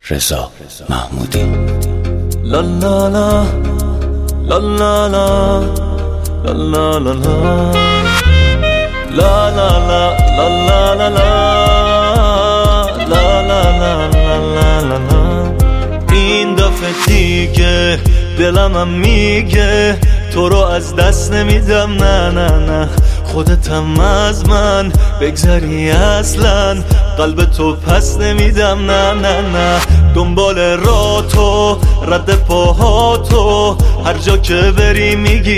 رضا محمودی. لا لا لا لا لا لا لا لا لا لا لا لا لا لا لا. این دفعه دیگه دلم میگه تو رو از دست نمیدم، نه نه نه. خودتم از من بگذری اصلا، قلب تو پس نمیدم، نه نه نه. دنبال راه تو، رد پاهاتو، هر جا که بری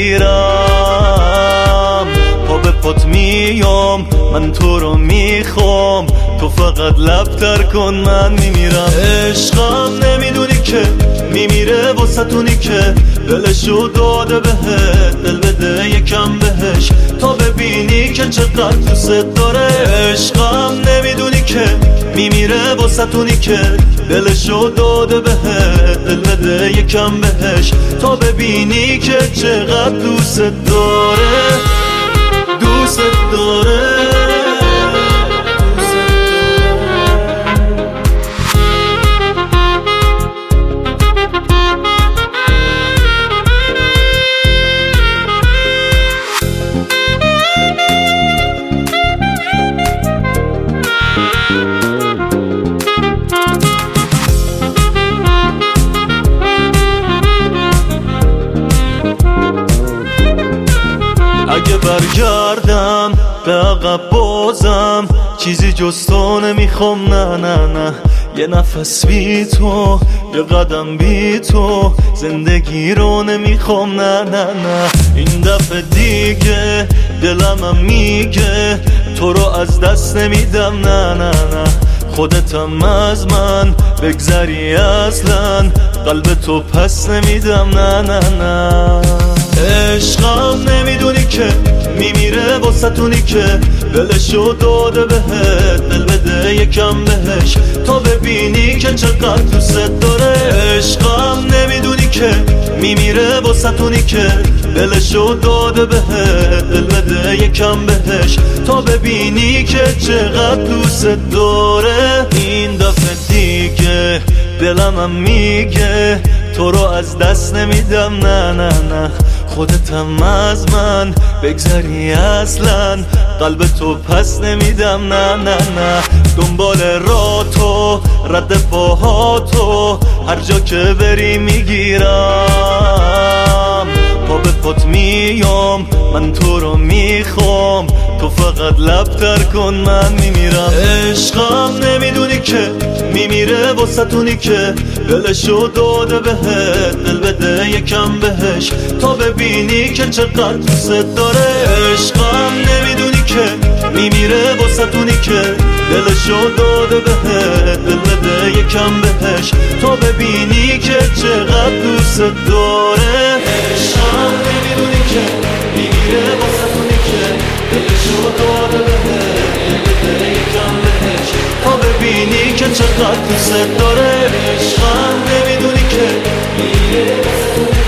میگیرم. پا به پات میام، من تو رو میخوام، تو فقط لب تر کن من میمیرم. عشقم نمیدونی که میمیره واسطونی که دلشو داده بهت، دل بده یکم بهش تا ببینی که چقدر دوست داره. عشقم نمیدونی که میمیره واسطونی که دلشو داده بهت، دل بده یکم بهش تا ببینی که چقدر دوست داره، دوست داره. اگه برگردم به عقب بازم چیزی جز تو نمیخوام، نه نه نه. یه نفس بی تو، یه قدم بی تو، زندگی رو نمیخوام، نه نه نه. این دفعه دیگه دلم میگه تو رو از دست نمیدم، نه نه نه. خودتم از من بگذری اصلا، قلب تو پس نمیدم، نه نه نه. عشقم نمیدونی که میمیره واسطونی که دلشو داده بهت، دل بده یکم بهش تا ببینی که چقدر دوست داره. عشقم نمیدونی که میمیره واسطونی که دلشو داده بهت، دل بده یکم بهش تا ببینی که چقدر دوست داره. این دفعه دیگه دلم میگه تو رو از دست نمیدم، نه نه نه. خودتم از من بگذری اصلا، قلب تو پس نمیدم، نه نه نه. دنبال راه تو، رد پاهاتو، هر جا که بری میگیرم. پا به پات میام، من تو رو میخوام، تو فقط لب تر کن من میمیرم. عشقم نمیدونی که میمیره واسطونی که دلشو داده بهت، دل بده یکم بهش تا ببینی که چقدر دوست داره. عشقم نمیدونی که میمیره واسطونی که دلشو داده بهت، دل بده یکم بهش تا ببینی که چقدر دوست داره. عشقم نمیدونی که میمیره واسطونی که دلشو داده بهت، دل بده یکم بهش تا ببینی که چقدر دوست داره. عشقم نمیدونی که میمیره واسطونی